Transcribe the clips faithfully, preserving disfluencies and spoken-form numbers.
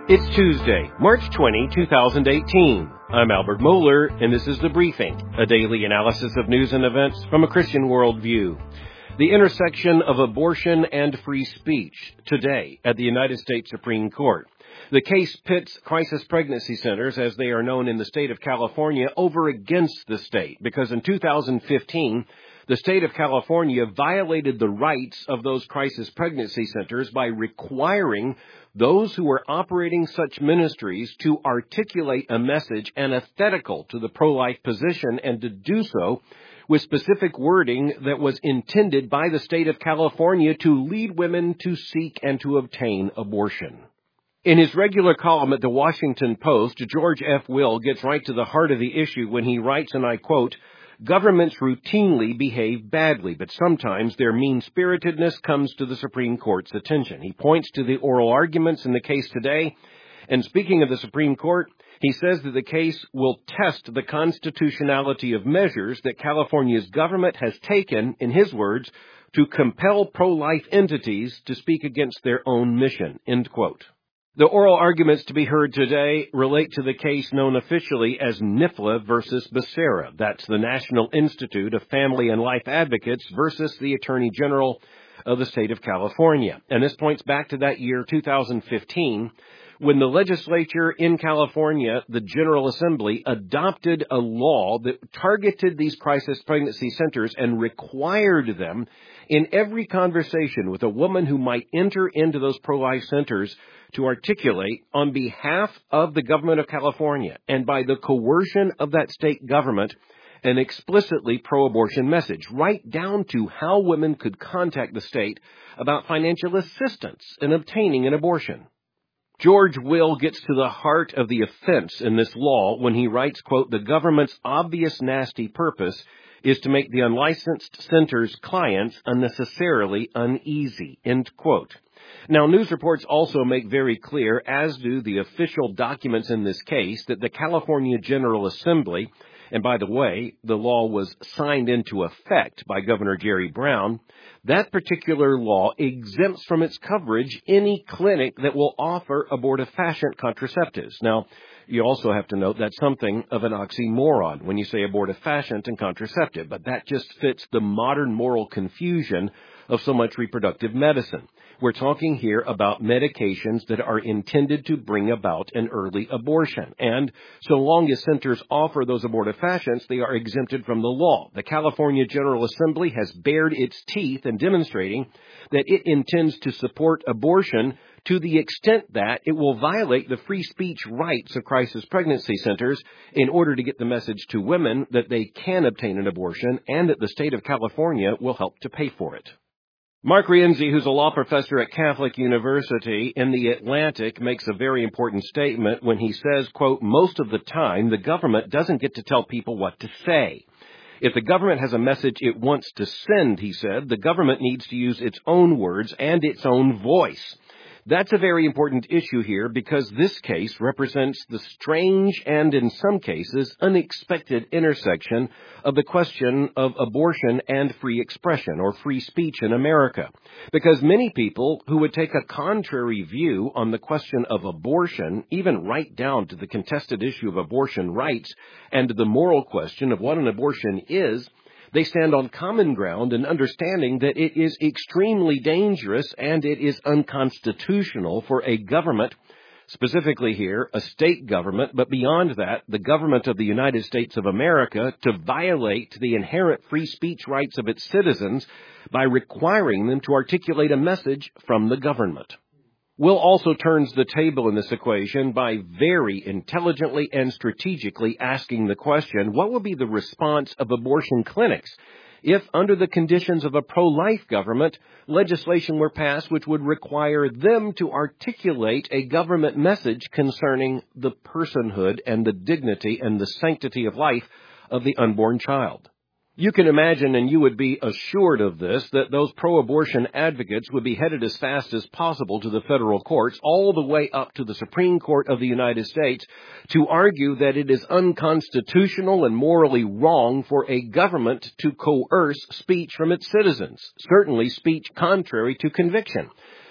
It's Tuesday, March twentieth, twenty eighteen. I'm Albert Mohler, and this is The Briefing, a daily analysis of news and events from a Christian worldview. The intersection of abortion and free speech, today at the United States Supreme Court. The case pits crisis pregnancy centers, as they are known in the state of California, over against the state, because in two thousand fifteen, the state of California violated the rights of those crisis pregnancy centers by requiring those who were operating such ministries to articulate a message antithetical to the pro-life position, and to do so with specific wording that was intended by the state of California to lead women to seek and to obtain abortion. In his regular column at the Washington Post, George F. Will gets right to the heart of the issue when he writes, and I quote, "Governments routinely behave badly, but sometimes their mean-spiritedness comes to the Supreme Court's attention." He points to the oral arguments in the case today, and speaking of the Supreme Court, he says that the case will test the constitutionality of measures that California's government has taken, in his words, to compel pro-life entities to speak against their own mission, end quote. The oral arguments to be heard today relate to the case known officially as NIFLA versus Becerra. That's the National Institute of Family and Life Advocates versus the Attorney General of the state of California. And this points back to that year, two thousand fifteen, when the legislature in California, the General Assembly, adopted a law that targeted these crisis pregnancy centers and required them in every conversation with a woman who might enter into those pro-life centers to articulate on behalf of the government of California and by the coercion of that state government an explicitly pro-abortion message, right down to how women could contact the state about financial assistance in obtaining an abortion. George Will gets to the heart of the offense in this law when he writes, quote, "The government's obvious nasty purpose is to make the unlicensed center's clients unnecessarily uneasy," end quote. Now, news reports also make very clear, as do the official documents in this case, that the California General Assembly, and by the way, the law was signed into effect by Governor Jerry Brown, that particular law exempts from its coverage any clinic that will offer abortifacient contraceptives. Now, you also have to note that's something of an oxymoron when you say abortifacient and contraceptive, but that just fits the modern moral confusion of so much reproductive medicine. We're talking here about medications that are intended to bring about an early abortion. And so long as centers offer those abortifacients, they are exempted from the law. The California General Assembly has bared its teeth in demonstrating that it intends to support abortion to the extent that it will violate the free speech rights of crisis pregnancy centers in order to get the message to women that they can obtain an abortion and that the state of California will help to pay for it. Mark Rienzi, who's a law professor at Catholic University in the Atlantic, makes a very important statement when he says, quote, "Most of the time, the government doesn't get to tell people what to say. If the government has a message it wants to send," he said, "the government needs to use its own words and its own voice." That's a very important issue here because this case represents the strange and, in some cases, unexpected intersection of the question of abortion and free expression or free speech in America. Because many people who would take a contrary view on the question of abortion, even right down to the contested issue of abortion rights and the moral question of what an abortion is, they stand on common ground in understanding that it is extremely dangerous and it is unconstitutional for a government, specifically here, a state government, but beyond that, the government of the United States of America, to violate the inherent free speech rights of its citizens by requiring them to articulate a message from the government. Will also turns the table in this equation by very intelligently and strategically asking the question, what will be the response of abortion clinics if, under the conditions of a pro-life government, legislation were passed which would require them to articulate a government message concerning the personhood and the dignity and the sanctity of life of the unborn child? You can imagine, and you would be assured of this, that those pro-abortion advocates would be headed as fast as possible to the federal courts, all the way up to the Supreme Court of the United States, to argue that it is unconstitutional and morally wrong for a government to coerce speech from its citizens, certainly speech contrary to conviction.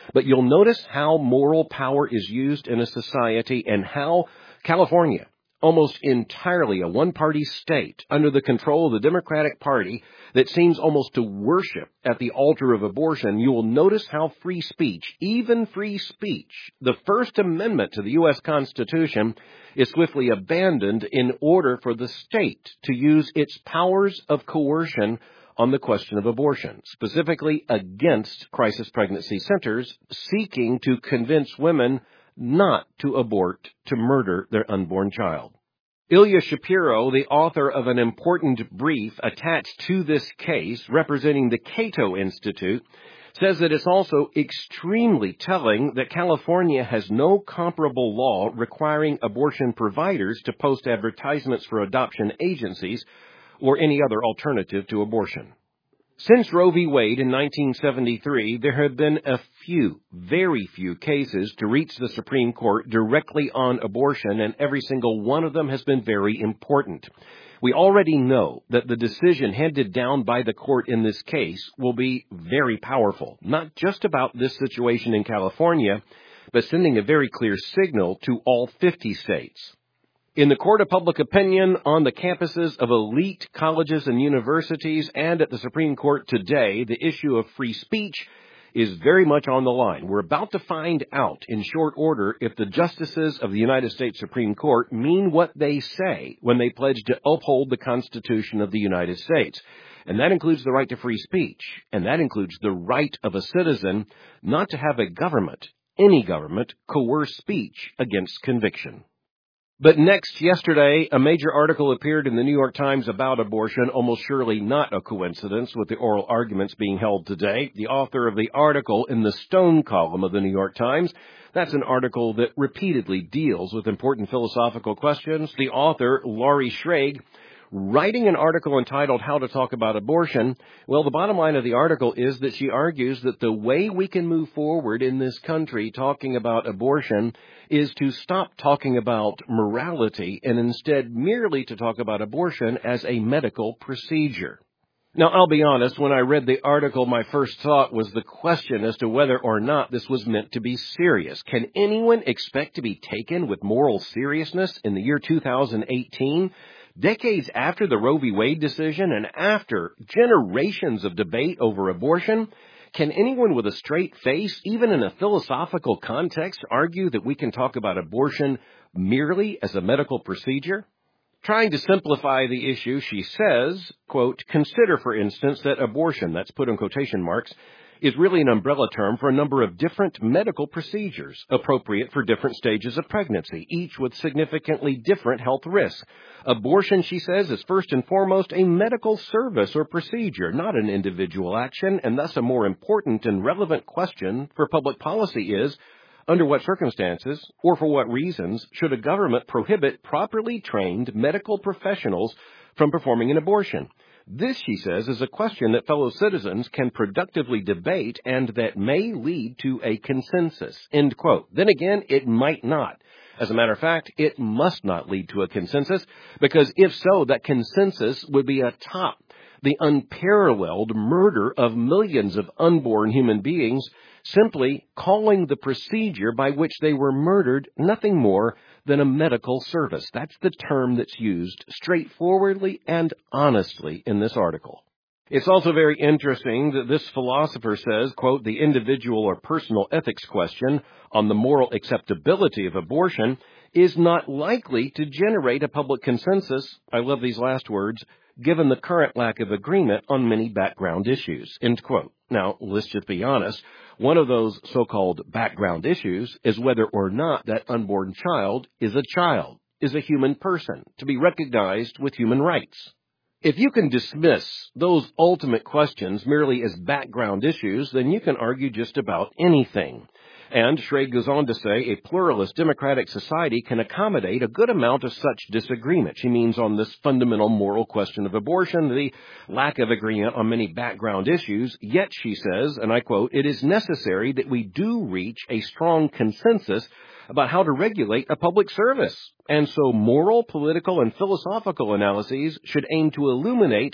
But you'll notice how moral power is used in a society and how California, almost entirely a one-party state under the control of the Democratic Party that seems almost to worship at the altar of abortion, you will notice how free speech, even free speech, the First Amendment to the U S Constitution, is swiftly abandoned in order for the state to use its powers of coercion on the question of abortion, specifically against crisis pregnancy centers seeking to convince women not to abort to murder their unborn child. Ilya Shapiro, the author of an important brief attached to this case representing the Cato Institute, says that it's also extremely telling that California has no comparable law requiring abortion providers to post advertisements for adoption agencies or any other alternative to abortion. Since Roe v. Wade in nineteen seventy-three, there have been a few, very few cases to reach the Supreme Court directly on abortion, and every single one of them has been very important. We already know that the decision handed down by the court in this case will be very powerful, not just about this situation in California, but sending a very clear signal to all fifty states. In the court of public opinion, on the campuses of elite colleges and universities, and at the Supreme Court today, the issue of free speech is very much on the line. We're about to find out in short order if the justices of the United States Supreme Court mean what they say when they pledge to uphold the Constitution of the United States. And that includes the right to free speech, and that includes the right of a citizen not to have a government, any government, coerce speech against conviction. But next, yesterday, a major article appeared in the New York Times about abortion, almost surely not a coincidence with the oral arguments being held today. The author of the article in the Stone column of the New York Times, that's an article that repeatedly deals with important philosophical questions. The author, Laurie Schrage, writing an article entitled How to Talk About Abortion, well, the bottom line of the article is that she argues that the way we can move forward in this country talking about abortion is to stop talking about morality and instead merely to talk about abortion as a medical procedure. Now, I'll be honest, when I read the article, my first thought was the question as to whether or not this was meant to be serious. Can anyone expect to be taken with moral seriousness in the year two thousand eighteen? Decades after the Roe v. Wade decision and after generations of debate over abortion, can anyone with a straight face, even in a philosophical context, argue that we can talk about abortion merely as a medical procedure? Trying to simplify the issue, she says, quote, consider, for instance, that abortion, that's put in quotation marks, is really an umbrella term for a number of different medical procedures appropriate for different stages of pregnancy, each with significantly different health risks. Abortion, she says, is first and foremost a medical service or procedure, not an individual action, and thus a more important and relevant question for public policy is, under what circumstances or for what reasons should a government prohibit properly trained medical professionals from performing an abortion? This, she says, is a question that fellow citizens can productively debate and that may lead to a consensus, end quote. Then again, it might not. As a matter of fact, it must not lead to a consensus, because if so, that consensus would be atop the unparalleled murder of millions of unborn human beings, simply calling the procedure by which they were murdered nothing more than a medical service. That's the term that's used straightforwardly and honestly in this article. It's also very interesting that this philosopher says, quote, the individual or personal ethics question on the moral acceptability of abortion is not likely to generate a public consensus, I love these last words, given the current lack of agreement on many background issues, end quote. Now, let's just be honest. One of those so-called background issues is whether or not that unborn child is a child, is a human person, to be recognized with human rights. If you can dismiss those ultimate questions merely as background issues, then you can argue just about anything. And Schrage goes on to say a pluralist democratic society can accommodate a good amount of such disagreement. She means on this fundamental moral question of abortion, the lack of agreement on many background issues. Yet, she says, and I quote, it is necessary that we do reach a strong consensus about how to regulate a public service. And so moral, political, and philosophical analyses should aim to illuminate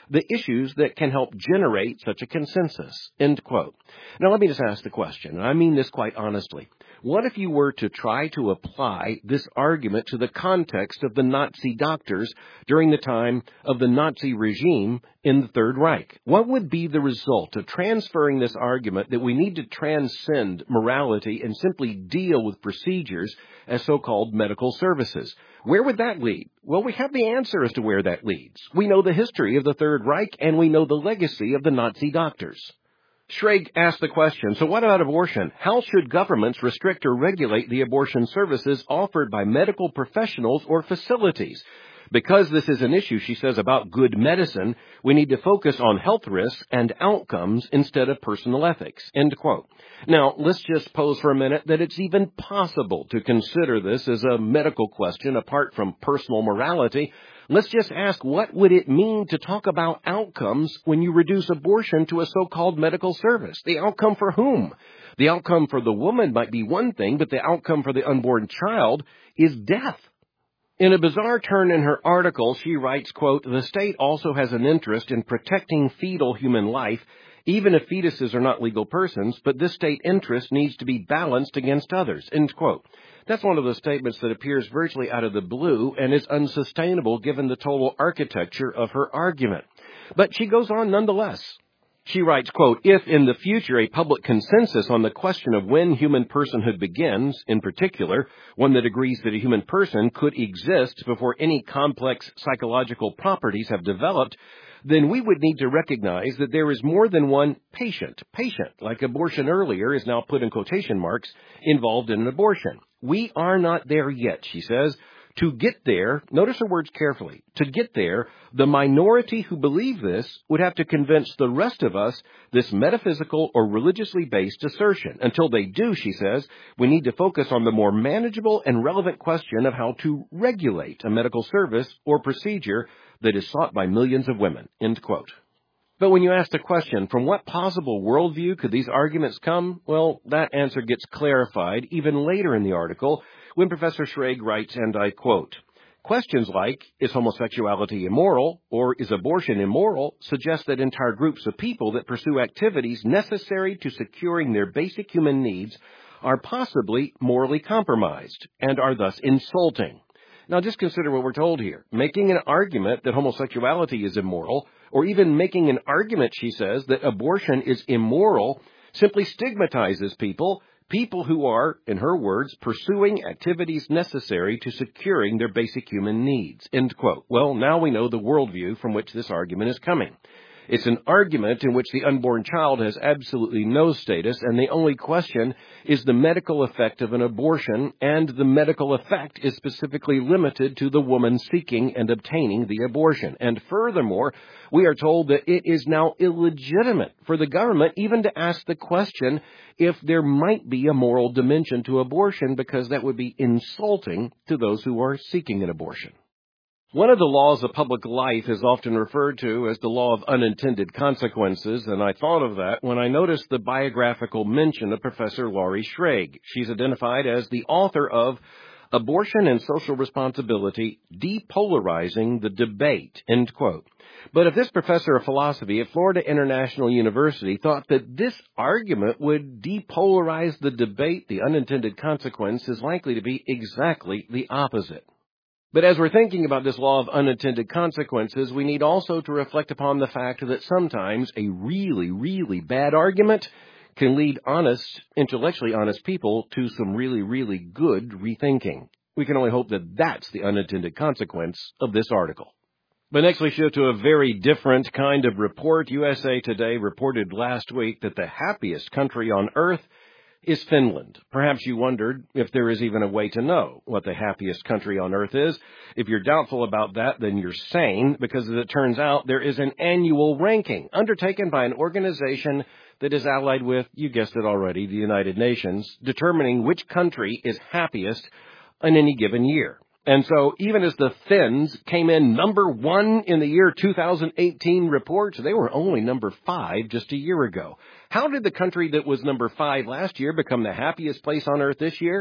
the issues that can help generate such a consensus, end quote. Now, let me just ask the question, and I mean this quite honestly. What if you were to try to apply this argument to the context of the Nazi doctors during the time of the Nazi regime in the Third Reich? What would be the result of transferring this argument that we need to transcend morality and simply deal with procedures as so-called medical services? Where would that lead? Well, we have the answer as to where that leads. We know the history of the Third Reich, and we know the legacy of the Nazi doctors. Schrage asked the question, so what about abortion? How should governments restrict or regulate the abortion services offered by medical professionals or facilities? Because this is an issue, she says, about good medicine, we need to focus on health risks and outcomes instead of personal ethics, end quote. Now, let's just pose for a minute that it's even possible to consider this as a medical question apart from personal morality. Let's just ask, what would it mean to talk about outcomes when you reduce abortion to a so-called medical service? The outcome for whom? The outcome for the woman might be one thing, but the outcome for the unborn child is death. In a bizarre turn in her article, she writes, quote, the state also has an interest in protecting fetal human life, even if fetuses are not legal persons, but this state interest needs to be balanced against others, end quote. That's one of the statements that appears virtually out of the blue and is unsustainable given the total architecture of her argument. But she goes on nonetheless. She writes, quote, if in the future a public consensus on the question of when human personhood begins, in particular, one that agrees that a human person could exist before any complex psychological properties have developed, then we would need to recognize that there is more than one patient, patient, like abortion earlier is now put in quotation marks, involved in an abortion. We are not there yet, she says. To get there, notice her words carefully, to get there, the minority who believe this would have to convince the rest of us this metaphysical or religiously based assertion. Until they do, she says, we need to focus on the more manageable and relevant question of how to regulate a medical service or procedure that is sought by millions of women, end quote. But when you ask the question, from what possible worldview could these arguments come? Well, that answer gets clarified even later in the article when Professor Schrage writes, and I quote, questions like, is homosexuality immoral or is abortion immoral, suggest that entire groups of people that pursue activities necessary to securing their basic human needs are possibly morally compromised and are thus insulting. Now, just consider what we're told here. Making an argument that homosexuality is immoral, or even making an argument, she says, that abortion is immoral, simply stigmatizes people, people who are, in her words, pursuing activities necessary to securing their basic human needs, end quote. Well, now we know the worldview from which this argument is coming. It's an argument in which the unborn child has absolutely no status, and the only question is the medical effect of an abortion, and the medical effect is specifically limited to the woman seeking and obtaining the abortion. And furthermore, we are told that it is now illegitimate for the government even to ask the question if there might be a moral dimension to abortion, because that would be insulting to those who are seeking an abortion. One of the laws of public life is often referred to as the law of unintended consequences, and I thought of that when I noticed the biographical mention of Professor Laurie Schrage. She's identified as the author of Abortion and Social Responsibility, Depolarizing the Debate, end quote. But if this professor of philosophy at Florida International University thought that this argument would depolarize the debate, the unintended consequence is likely to be exactly the opposite. But as we're thinking about this law of unintended consequences, we need also to reflect upon the fact that sometimes a really, really bad argument can lead honest, intellectually honest people to some really, really good rethinking. We can only hope that that's the unintended consequence of this article. But next we shift to a very different kind of report. U S A Today reported last week that the happiest country on earth is Finland. Perhaps you wondered if there is even a way to know what the happiest country on earth is. If you're doubtful about that, then you're sane, because as it turns out, there is an annual ranking undertaken by an organization that is allied with, you guessed it already, the United Nations, determining which country is happiest in any given year. And so even as the Finns came in number one in the year two thousand eighteen report, they were only number five just a year ago. How did the country that was number five last year become the happiest place on earth this year?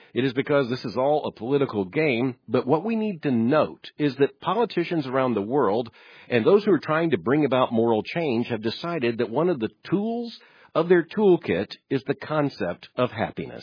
It is because this is all a political game, but what we need to note is that politicians around the world and those who are trying to bring about moral change have decided that one of the tools of their toolkit is the concept of happiness.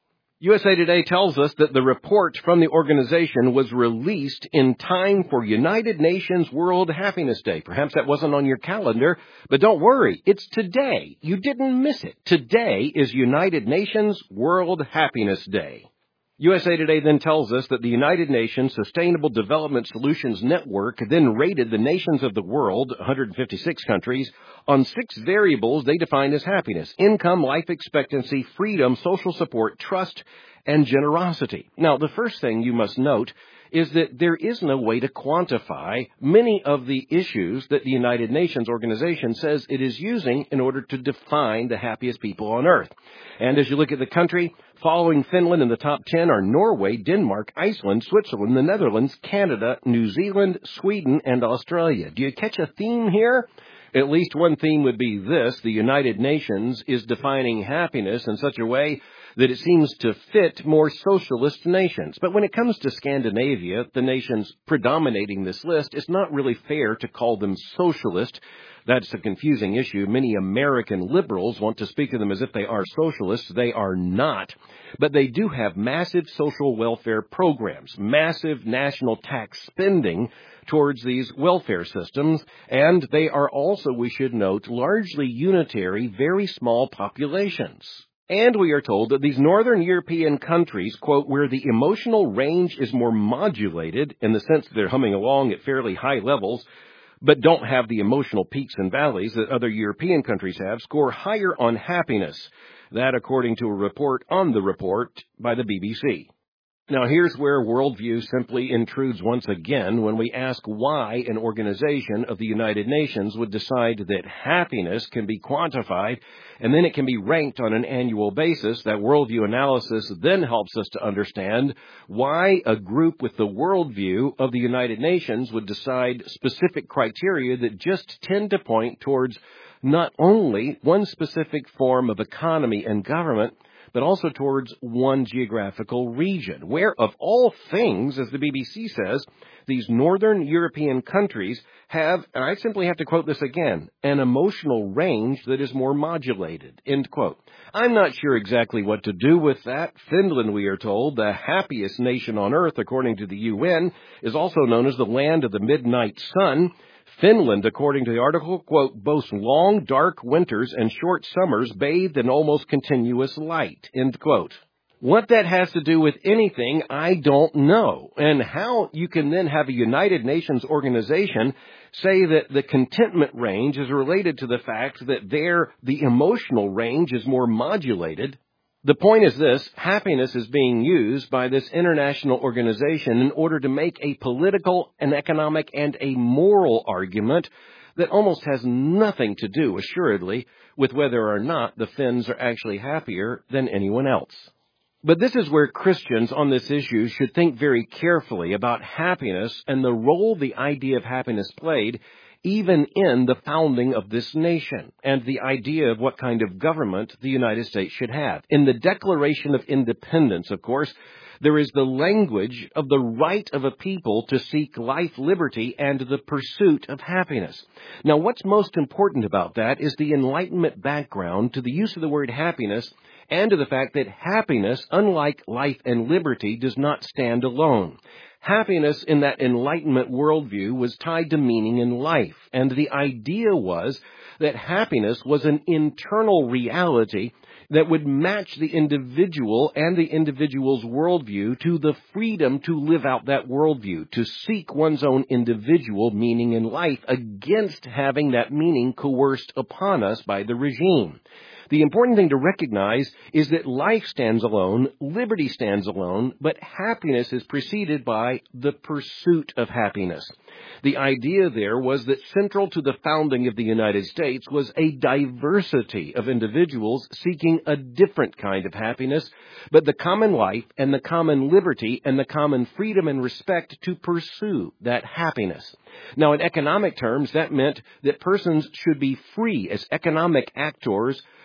U S A Today tells us that the report from the organization was released in time for United Nations World Happiness Day. Perhaps that wasn't on your calendar, but don't worry, it's today. You didn't miss it. Today is United Nations World Happiness Day. U S A Today then tells us that the United Nations Sustainable Development Solutions Network then rated the nations of the world, one hundred fifty-six countries, on six variables they define as happiness: income, life expectancy, freedom, social support, trust, and generosity. Now, the first thing you must note is that there is no way to quantify many of the issues that the United Nations organization says it is using in order to define the happiest people on earth. And as you look at the country, following Finland in the top ten are Norway, Denmark, Iceland, Switzerland, the Netherlands, Canada, New Zealand, Sweden, and Australia. Do you catch a theme here? At least one theme would be this: the United Nations is defining happiness in such a way that it seems to fit more socialist nations. But when it comes to Scandinavia, the nations predominating this list, it's not really fair to call them socialist. That's a confusing issue. Many American liberals want to speak of them as if they are socialists. They are not. But they do have massive social welfare programs, massive national tax spending towards these welfare systems, and they are also, we should note, largely unitary, very small populations. And we are told that these northern European countries, quote, where the emotional range is more modulated in the sense that they're humming along at fairly high levels, but don't have the emotional peaks and valleys that other European countries have, score higher on happiness. That according to a report on the report by the B B C. Now, here's where worldview simply intrudes once again when we ask why an organization of the United Nations would decide that happiness can be quantified and then it can be ranked on an annual basis. That worldview analysis then helps us to understand why a group with the worldview of the United Nations would decide specific criteria that just tend to point towards not only one specific form of economy and government, but also towards one geographical region, where, of all things, as the B B C says, these northern European countries have, and I simply have to quote this again, an emotional range that is more modulated, end quote. I'm not sure exactly what to do with that. Finland, we are told, the happiest nation on earth, according to the U N, is also known as the land of the midnight sun. Finland, according to the article, quote, boasts long, dark winters and short summers bathed in almost continuous light, end quote. What that has to do with anything, I don't know. And how you can then have a United Nations organization say that the contentment range is related to the fact that there the emotional range is more modulated. The point is this: happiness is being used by this international organization in order to make a political, an economic, and a moral argument that almost has nothing to do, assuredly, with whether or not the Finns are actually happier than anyone else. But this is where Christians on this issue should think very carefully about happiness and the role the idea of happiness played even in the founding of this nation, and the idea of what kind of government the United States should have. In the Declaration of Independence, of course, there is the language of the right of a people to seek life, liberty, and the pursuit of happiness. Now, what's most important about that is the Enlightenment background to the use of the word happiness and to the fact that happiness, unlike life and liberty, does not stand alone. Happiness in that Enlightenment worldview was tied to meaning in life, and the idea was that happiness was an internal reality that would match the individual and the individual's worldview to the freedom to live out that worldview, to seek one's own individual meaning in life against having that meaning coerced upon us by the regime. The important thing to recognize is that life stands alone, liberty stands alone, but happiness is preceded by the pursuit of happiness. The idea there was that central to the founding of the United States was a diversity of individuals seeking a different kind of happiness, but the common life and the common liberty and the common freedom and respect to pursue that happiness. Now, in economic terms, that meant that persons should be free as economic actors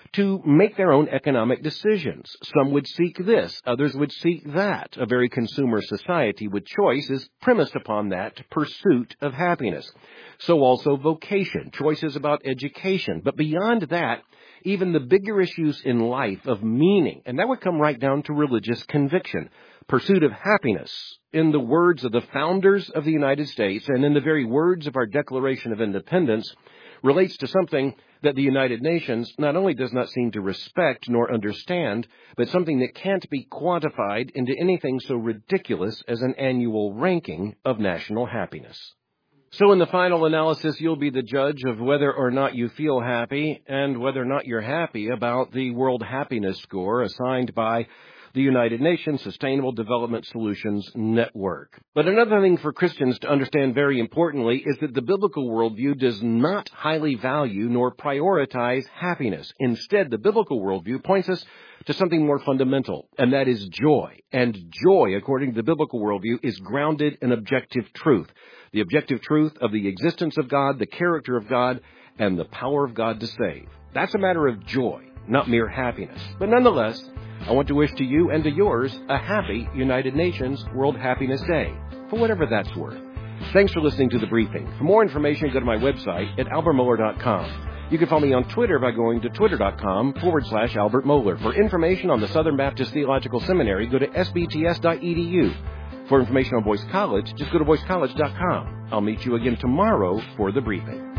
to make their own economic decisions. Some would seek this, others would seek that. A very consumer society with choice is premised upon that pursuit of happiness. So also vocation, choices about education. But beyond that, even the bigger issues in life of meaning, and that would come right down to religious conviction. Pursuit of happiness, in the words of the founders of the United States and in the very words of our Declaration of Independence, relates to something that the United Nations not only does not seem to respect nor understand, but something that can't be quantified into anything so ridiculous as an annual ranking of national happiness. So in the final analysis, you'll be the judge of whether or not you feel happy and whether or not you're happy about the World Happiness Score assigned by the United Nations Sustainable Development Solutions Network. But another thing for Christians to understand very importantly is that the biblical worldview does not highly value nor prioritize happiness. Instead, the biblical worldview points us to something more fundamental, and that is joy. And joy, according to the biblical worldview, is grounded in objective truth. The objective truth of the existence of God, the character of God, and the power of God to save. That's a matter of joy, not mere happiness. But nonetheless, I want to wish to you and to yours a happy United Nations World Happiness Day, for whatever that's worth. Thanks for listening to The Briefing. For more information, go to my website at albert mohler dot com. You can follow me on Twitter by going to twitter.com forward slash Albert Mohler. For information on the Southern Baptist Theological Seminary, go to s b t s dot e d u. For information on Boyce College, just go to boyce college dot com. I'll meet you again tomorrow for The Briefing.